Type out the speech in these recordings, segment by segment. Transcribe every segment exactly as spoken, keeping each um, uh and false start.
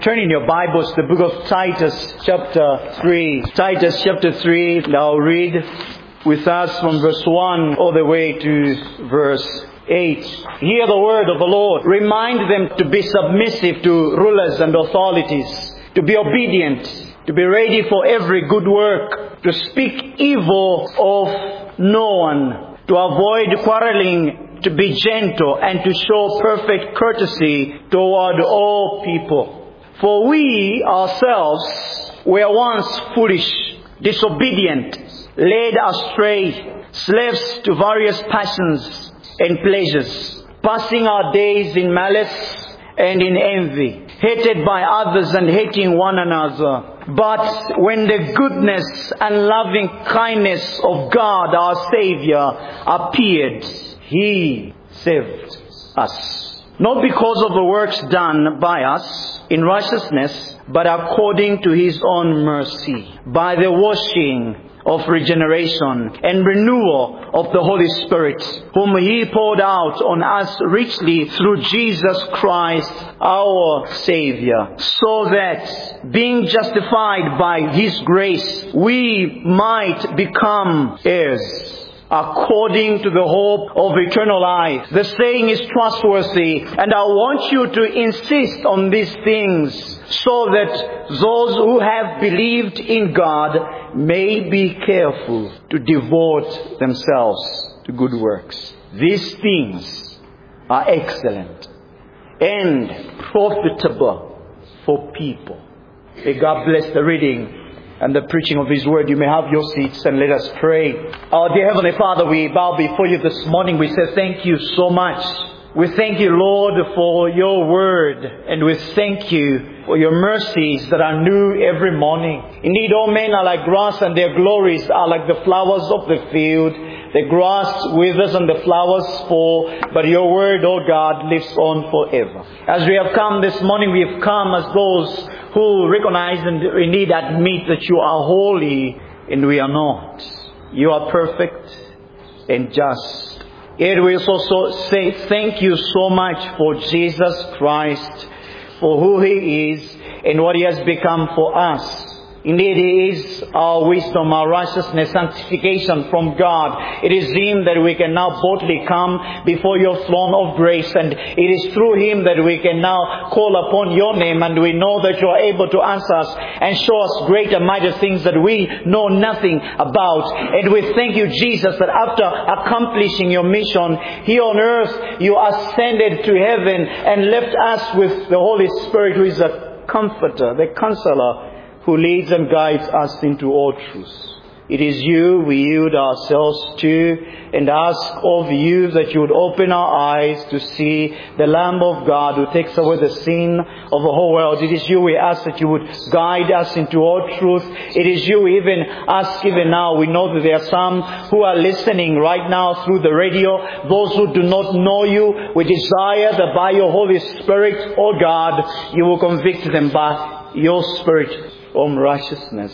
Turn in your Bibles to the book of Titus chapter three. Titus chapter three, and I'll read with us from verse one all the way to verse eight. Hear the word of the Lord. Remind them to be submissive to rulers and authorities, to be obedient, to be ready for every good work, to speak evil of no one, to avoid quarreling, to be gentle, and to show perfect courtesy toward all people. For we ourselves were once foolish, disobedient, led astray, slaves to various passions and pleasures, passing our days in malice and in envy, hated by others and hating one another. But when the goodness and loving kindness of God our Savior appeared, He saved us. Not because of the works done by us in righteousness, but according to His own mercy, by the washing of regeneration and renewal of the Holy Spirit, whom He poured out on us richly through Jesus Christ our Savior, so that, being justified by His grace, we might become heirs according to the hope of eternal life. The saying is trustworthy, and I want you to insist on these things, so that those who have believed in God may be careful to devote themselves to good works. These things are excellent and profitable for people. May God bless the reading and the preaching of His word. You may have your seats and let us pray. Our dear Heavenly Father, we bow before You this morning. We say thank You so much. We thank You, Lord, for Your word, and we thank You for Your mercies that are new every morning. Indeed, all men are like grass, and their glories are like the flowers of the field. The grass withers and the flowers fall, but Your word, O God, lives on forever. As we have come this morning, we have come as those who recognize and indeed admit that You are holy and we are not. You are perfect and just. Yet we also say thank You so much for Jesus Christ, for who He is and what He has become for us. Indeed, He is our wisdom, our righteousness, sanctification from God. It is Him that we can now boldly come before Your throne of grace, and it is through Him that we can now call upon Your name, and we know that You are able to answer us and show us great and mighty things that we know nothing about. And we thank You, Jesus, that after accomplishing Your mission here on earth, You ascended to heaven and left us with the Holy Spirit, who is a comforter, the counselor, who leads and guides us into all truth. It is You we yield ourselves to, and ask of You that You would open our eyes to see the Lamb of God who takes away the sin of the whole world. It is You we ask that You would guide us into all truth. It is You we even ask even now. We know that there are some who are listening right now through the radio. Those who do not know You, we desire that by Your Holy Spirit, O God, You will convict them by Your Spirit from righteousness,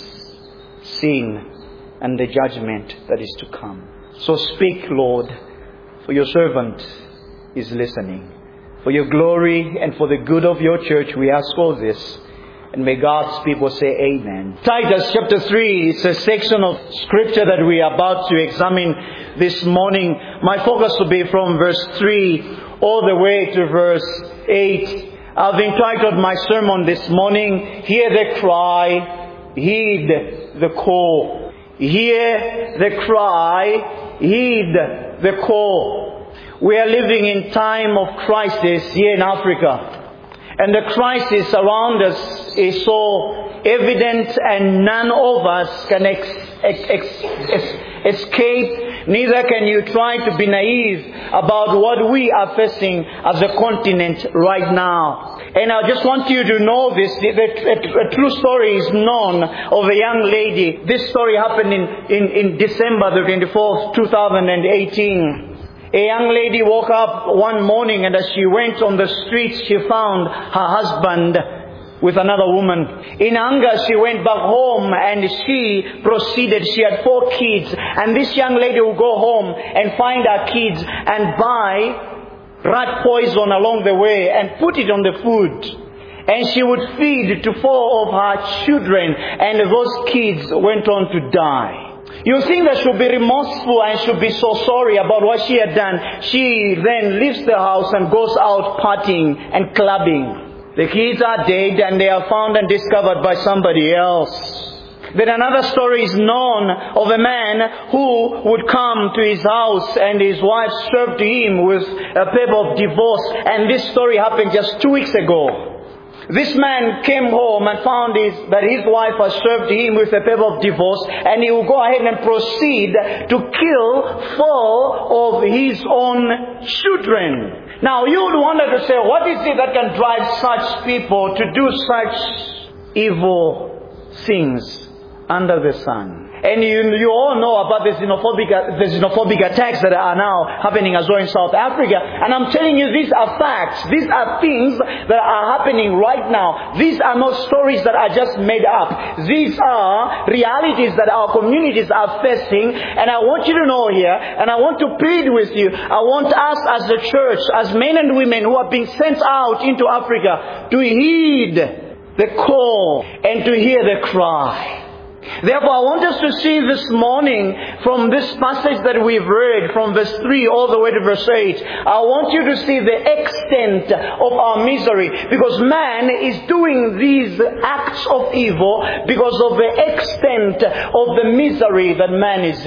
sin, and the judgment that is to come. So speak, Lord, for Your servant is listening. For Your glory and for the good of Your church, we ask all this. And may God's people say amen. Titus chapter three is a section of scripture that we are about to examine this morning. My focus will be from verse three all the way to verse eight. I've entitled my sermon this morning, Hear the Cry, Heed the Call. Hear the cry, heed the call. We are living in time of crisis here in Africa. And the crisis around us is so evident, and none of us can ex- ex- ex- ex- escape. Neither can you try to be naive about what we are facing as a continent right now. And I just want you to know this. A true story is known of a young lady. This story happened in, in, in December the twenty-fourth, two thousand eighteen. A young lady woke up one morning, and as she went on the streets, she found her husband with another woman. In anger, she went back home and she proceeded. She had four kids, and this young lady would go home and find her kids and buy rat poison along the way and put it on the food. and she would feed to four of her children, and those kids went on to die. You think that she'll be remorseful and she'll be so sorry about what she had done. She then leaves the house and goes out partying and clubbing. The kids are dead and they are found and discovered by somebody else. Then another story is known of a man who would come to his house and his wife served him with a paper of divorce. And this story happened just two weeks ago. This man came home and found his, that his wife has served him with a paper of divorce, and he will go ahead and proceed to kill four of his own children. Now you would wonder to say, what is it that can drive such people to do such evil things under the sun? And you, you all know about the xenophobic, the xenophobic attacks that are now happening as well in South Africa. And I'm telling you, these are facts. These are things that are happening right now. These are not stories that are just made up. These are realities that our communities are facing. And I want you to know here, and I want to plead with you, I want us as a church, as men and women who are being sent out into Africa, to heed the call and to hear the cry. Therefore, I want us to see this morning from this passage that we've read from verse three all the way to verse eight. I want you to see the extent of our misery, because man is doing these acts of evil because of the extent of the misery that man is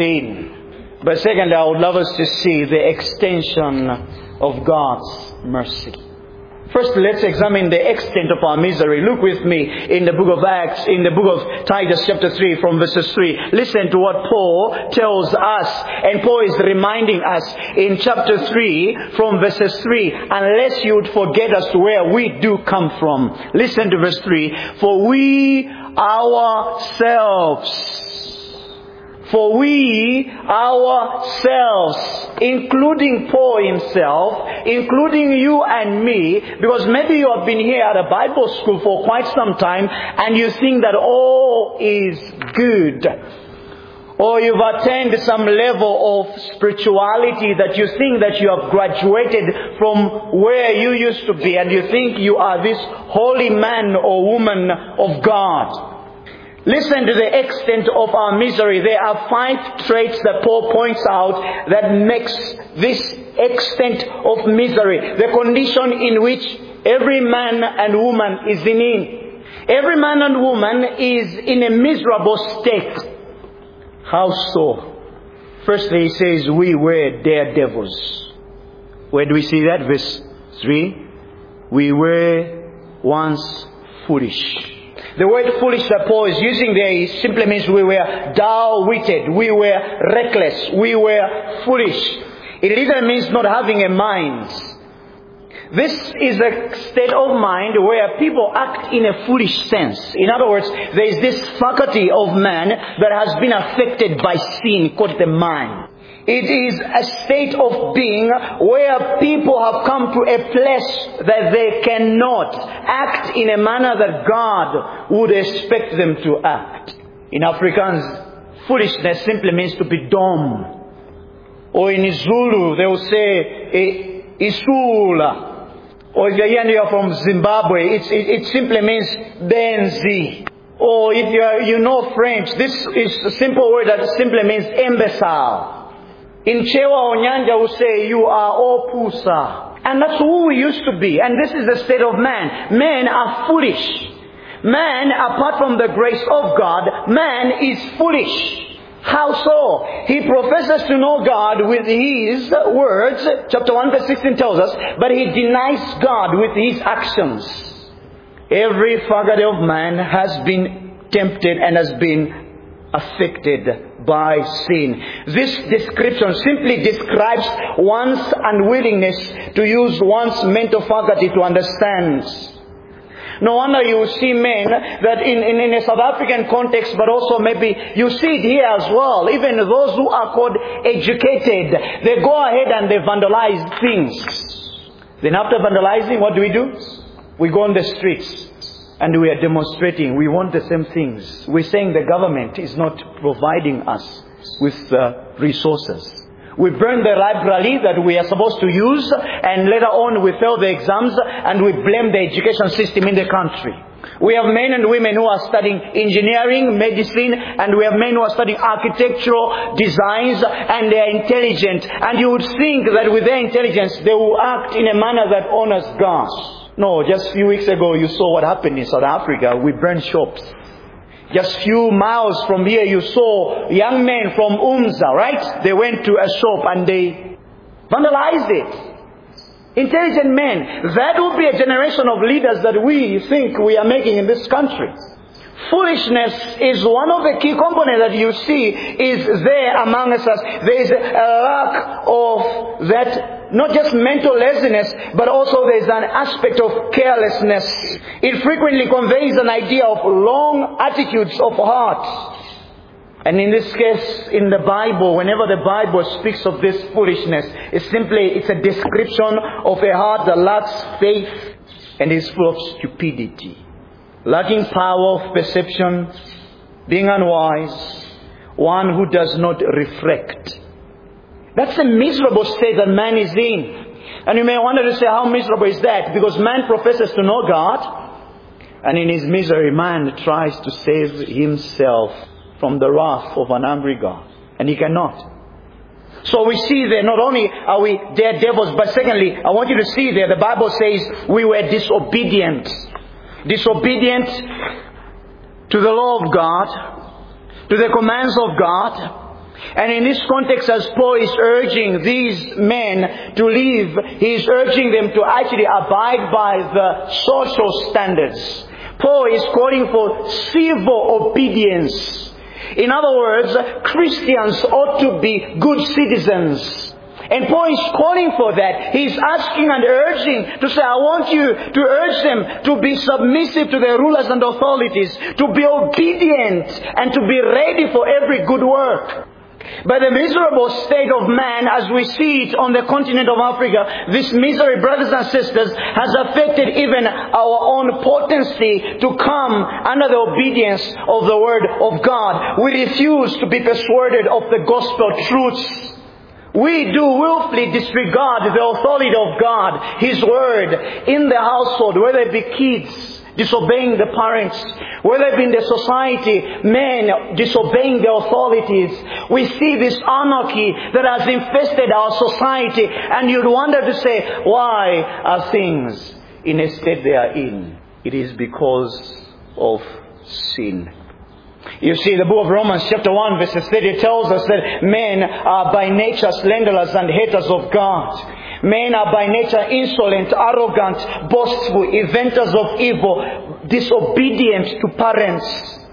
in. But secondly, I would love us to see the extension of God's mercy. First, let's examine the extent of our misery. Look with me in the book of Acts, in the book of Titus chapter three from verses three. Listen to what Paul tells us. And Paul is reminding us in chapter three from verses three, unless you would forget as to where we do come from. Listen to verse three. For we ourselves... For we ourselves, including Paul himself, including you and me, because maybe you have been here at a Bible school for quite some time and you think that all is good. Or you've attained some level of spirituality that you think that you have graduated from where you used to be, and you think you are this holy man or woman of God. Listen to the extent of our misery. There are five traits that Paul points out that makes this extent of misery, the condition in which every man and woman is in. Every man and woman is in a miserable state. How so? Firstly, he says, we were daredevils. Where do we see that? Verse three. We were once foolish. The word foolish that Paul is using there simply means we were dull-witted, we were reckless, we were foolish. It literally means not having a mind. This is a state of mind where people act in a foolish sense. In other words, there is this faculty of man that has been affected by sin called the mind. It is a state of being where people have come to a place that they cannot act in a manner that God would expect them to act. In Afrikaans, foolishness simply means to be dumb. Or in Zulu, they will say, isula. Or if you're from Zimbabwe, it's, it, it simply means benzi. Or if you are, you know French, this is a simple word that simply means imbecile. In Chewa Onyanja will say, you are opusa. And that's who we used to be. And this is the state of man. Men are foolish. Man, apart from the grace of God, man is foolish. How so? He professes to know God with his words. Chapter one verse sixteen tells us. But he denies God with his actions. Every faculty of man has been tempted and has been affected by sin. This description simply describes one's unwillingness to use one's mental faculty to understand. No wonder you see men that in, in, in a South African context, but also maybe you see it here as well. Even those who are called educated, they go ahead and they vandalize things. Then after vandalizing, what do we do? We go on the streets. And we are demonstrating. We want the same things. We're saying the government is not providing us with uh, resources. We burn the library that we are supposed to use, and later on we fail the exams and we blame the education system in the country. We have men and women who are studying engineering, medicine, and we have men who are studying architectural designs, and they are intelligent. And you would think that with their intelligence they will act in a manner that honors God. No, just a few weeks ago you saw what happened in South Africa. We burned shops. Just few miles from here you saw young men from UMZA, right? They went to a shop and they vandalized it. Intelligent men. That will be a generation of leaders that we think we are making in this country. Foolishness is one of the key components that you see is there among us. There is a lack of that, not just mental laziness, but also there is an aspect of carelessness. It frequently conveys an idea of long attitudes of heart. And in this case, in the Bible, whenever the Bible speaks of this foolishness, it's simply, it's a description of a heart that lacks faith and is full of stupidity. Lacking power of perception, being unwise, one who does not reflect. That's a miserable state that man is in. And you may wonder to say, how miserable is that? Because man professes to know God, and in his misery, man tries to save himself from the wrath of an angry God. And he cannot. So we see there, not only are we dead devils, but secondly, I want you to see there, the Bible says we were disobedient. Disobedient to the law of God, to the commands of God. And in this context, as Paul is urging these men to live, he is urging them to actually abide by the social standards. Paul is calling for civil obedience. In other words, Christians ought to be good citizens. And Paul is calling for that. He is asking and urging to say, I want you to urge them to be submissive to their rulers and authorities, to be obedient and to be ready for every good work. But the miserable state of man, as we see it on the continent of Africa, this misery, brothers and sisters, has affected even our own potency to come under the obedience of the Word of God. We refuse to be persuaded of the gospel truths. We do willfully disregard the authority of God, His Word, in the household, whether it be kids disobeying the parents, whether it be in the society, men disobeying the authorities. We see this anarchy that has infested our society, and you'd wonder to say, why are things in a state they are in? It is because of sin. You see, the book of Romans chapter one verse thirty tells us that men are by nature slanderers and haters of God. Men are by nature insolent, arrogant, boastful, inventors of evil, disobedient to parents.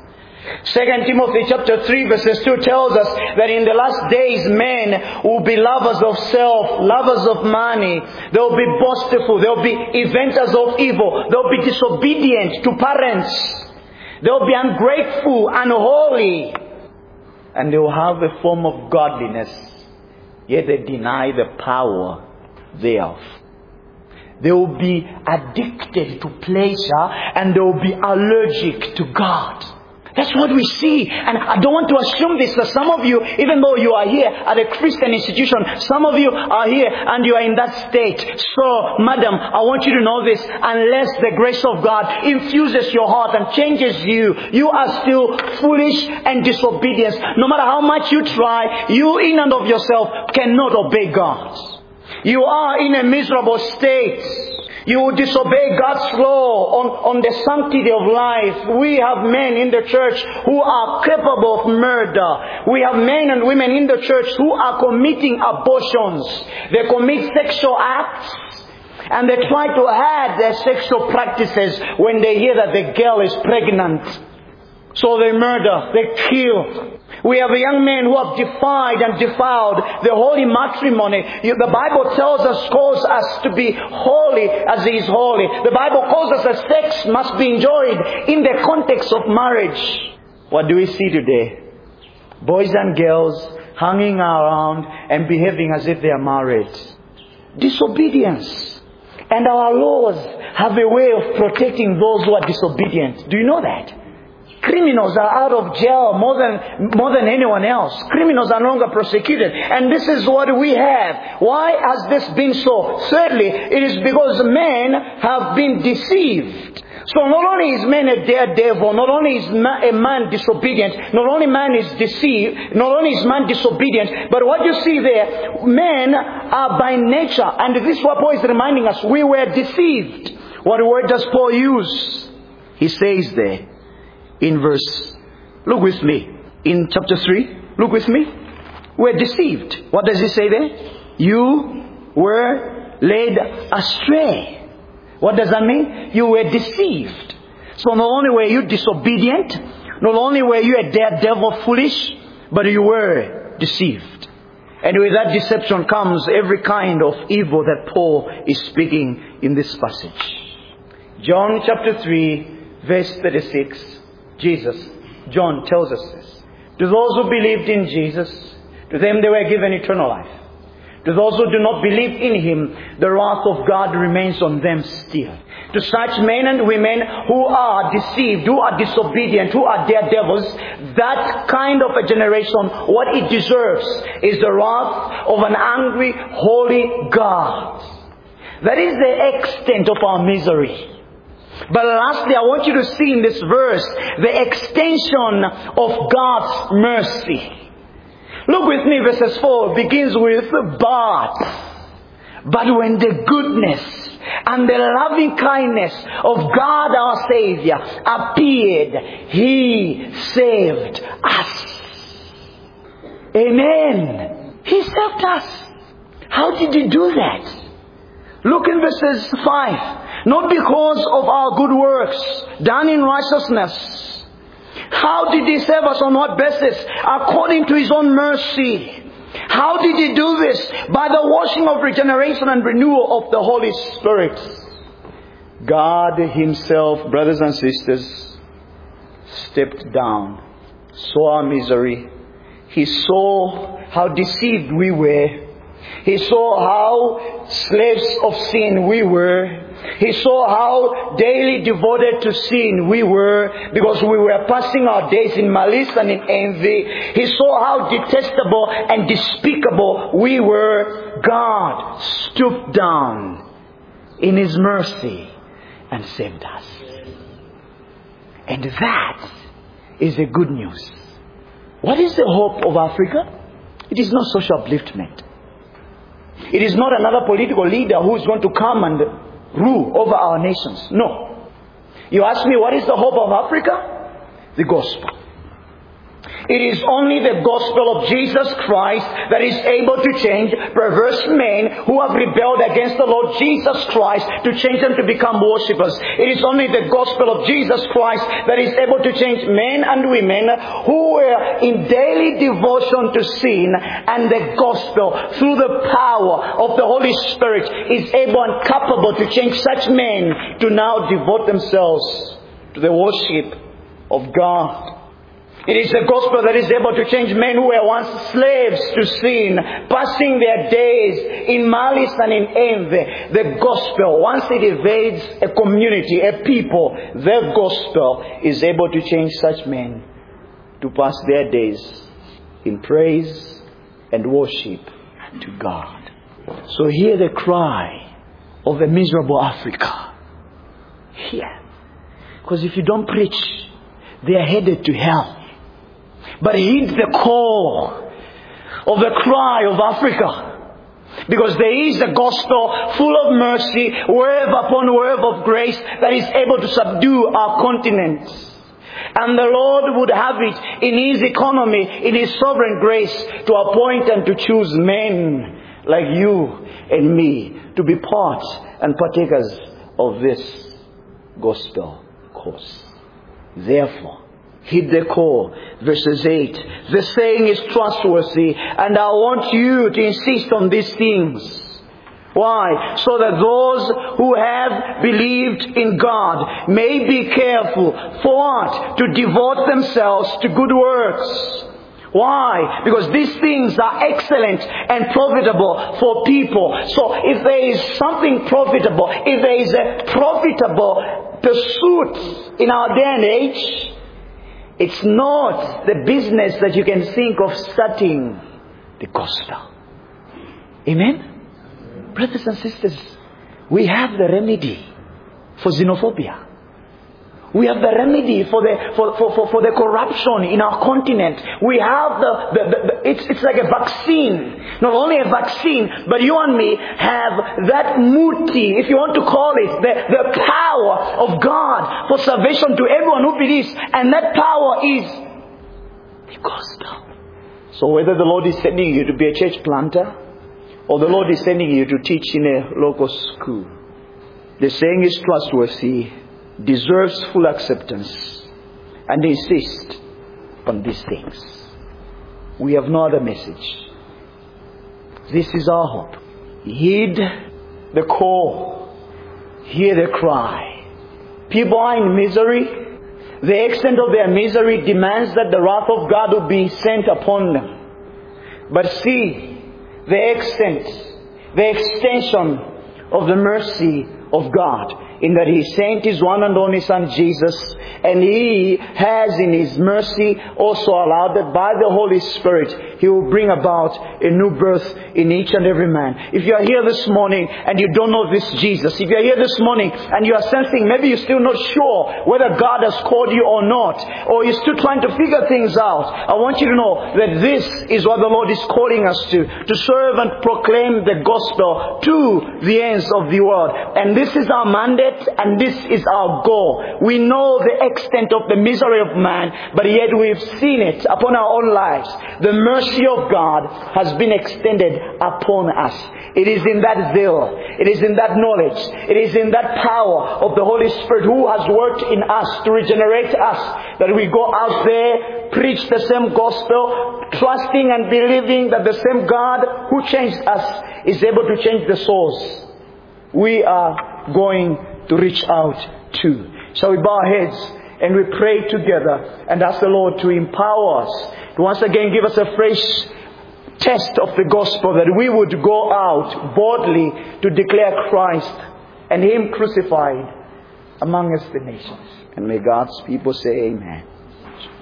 Second Timothy chapter three verses two tells us that in the last days men will be lovers of self, lovers of money. They will be boastful. They will be inventors of evil. They will be disobedient to parents. They will be ungrateful, unholy. And they will have a form of godliness, yet they deny the power thereof. They will be addicted to pleasure, and they will be allergic to God. That's what we see. And I don't want to assume this, that some of you, even though you are here at a Christian institution, some of you are here and you are in that state. So, madam, I want you to know this. Unless the grace of God infuses your heart and changes you, you are still foolish and disobedient. No matter how much you try, you in and of yourself cannot obey God. You are in a miserable state. You will disobey God's law on, on the sanctity of life. We have men in the church who are capable of murder. We have men and women in the church who are committing abortions. They commit sexual acts, and they try to hide their sexual practices when they hear that the girl is pregnant. So they murder, they kill. We have young men who have defied and defiled the holy matrimony. The Bible tells us, calls us to be holy as He is holy. The Bible calls us that sex must be enjoyed in the context of marriage. What do we see today? Boys and girls hanging around and behaving as if they are married. Disobedience. And our laws have a way of protecting those who are disobedient. Do you know that? Criminals are out of jail more than, more than anyone else. Criminals are no longer prosecuted. And this is what we have. Why has this been so? Thirdly, it is because men have been deceived. So not only is man a daredevil, not only is man, a man disobedient, not only man is deceived, not only is man disobedient, but what you see there, men are by nature, and this is what Paul is reminding us, we were deceived. What word does Paul use? He says there in verse, look with me, in chapter three, look with me, we're deceived. What does he say there? You were led astray. What does that mean? You were deceived. So not only were you disobedient, not only were you a daredevil foolish, but you were deceived. And with that deception comes every kind of evil that Paul is speaking in this passage. John chapter three, verse thirty-six, Jesus, John tells us this. To those who believed in Jesus, to them they were given eternal life. To those who do not believe in Him, the wrath of God remains on them still. To such men and women who are deceived, who are disobedient, who are daredevils, that kind of a generation, what it deserves is the wrath of an angry, holy God. That is the extent of our misery. But lastly, I want you to see in this verse the extension of God's mercy. Look with me, verses four begins with, but. But when the goodness and the loving kindness of God our Savior appeared, He saved us. Amen. He saved us. How did He do that? Look in verses five. Not because of our good works done in righteousness. How did He save us? On what basis? According to His own mercy. How did He do this? By the washing of regeneration and renewal of the Holy Spirit. God Himself, brothers and sisters, stepped down, saw our misery. He saw how deceived we were. He saw how slaves of sin we were. He saw how daily devoted to sin we were, because we were passing our days in malice and in envy. He saw how detestable and despicable we were. God stooped down in His mercy and saved us. And that is the good news. What is the hope of Africa? It is not social upliftment. It is not another political leader who is going to come and rule over our nations. No. You ask me, what is the hope of Africa? The gospel. It is only the gospel of Jesus Christ that is able to change perverse men who have rebelled against the Lord Jesus Christ, to change them to become worshippers. It is only the gospel of Jesus Christ that is able to change men and women who were in daily devotion to sin, and the gospel, through the power of the Holy Spirit, is able and capable to change such men to now devote themselves to the worship of God. It is the gospel that is able to change men who were once slaves to sin, passing their days in malice and in envy. The gospel, once it evades a community, a people, the gospel is able to change such men to pass their days in praise and worship to God. So hear the cry of a miserable Africa. Hear. Because if you don't preach, they are headed to hell. But heed the call of the cry of Africa. Because there is a gospel full of mercy, wave upon wave of grace, that is able to subdue our continent. And the Lord would have it in His economy, in His sovereign grace, to appoint and to choose men like you and me to be part and partakers of this gospel cause. Therefore, heed the call. Verses eight. The saying is trustworthy, and I want you to insist on these things. Why? So that those who have believed in God may be careful for what? To devote themselves to good works. Why? Because these things are excellent and profitable for people. So if there is something profitable, if there is a profitable pursuit in our day and age, It's not the business that you can think of starting the gospel. Amen? Brothers and sisters, we have the remedy for xenophobia. We have the remedy for the for, for, for, for the corruption in our continent. We have the, the, the, the it's it's like a vaccine. Not only a vaccine, but you and me have that muti, if you want to call it, the, the power of God for salvation to everyone who believes. And that power is the gospel. So whether the Lord is sending you to be a church planter, or the Lord is sending you to teach in a local school, the saying is trustworthy, deserves full acceptance, and insist on these things. We have no other message. This is our hope. Heed the call. Hear the cry. People are in misery. The extent of their misery demands that the wrath of God will be sent upon them. But see the extent, the extension of the mercy of God, in that He sent His one and only Son Jesus, and He has in His mercy also allowed that by the Holy Spirit He will bring about a new birth in each and every man. If you are here this morning and you don't know this Jesus, if you are here this morning and you are sensing maybe you're still not sure whether God has called you or not, or you're still trying to figure things out, I want you to know that this is what the Lord is calling us to, to serve and proclaim the gospel to the ends of the world. And this is our mandate. And this is our goal. We know the extent of the misery of man, but yet we've seen it upon our own lives. The mercy of God has been extended upon us. It is in that zeal, it is in that knowledge, it is in that power of the Holy Spirit who has worked in us to regenerate us, that we go out there, preach the same gospel, trusting and believing that the same God who changed us is able to change the souls we are going to reach out to. Shall we bow our heads and we pray together and ask the Lord to empower us, to once again give us a fresh test of the gospel, that we would go out boldly to declare Christ and Him crucified among us the nations. And may God's people say amen.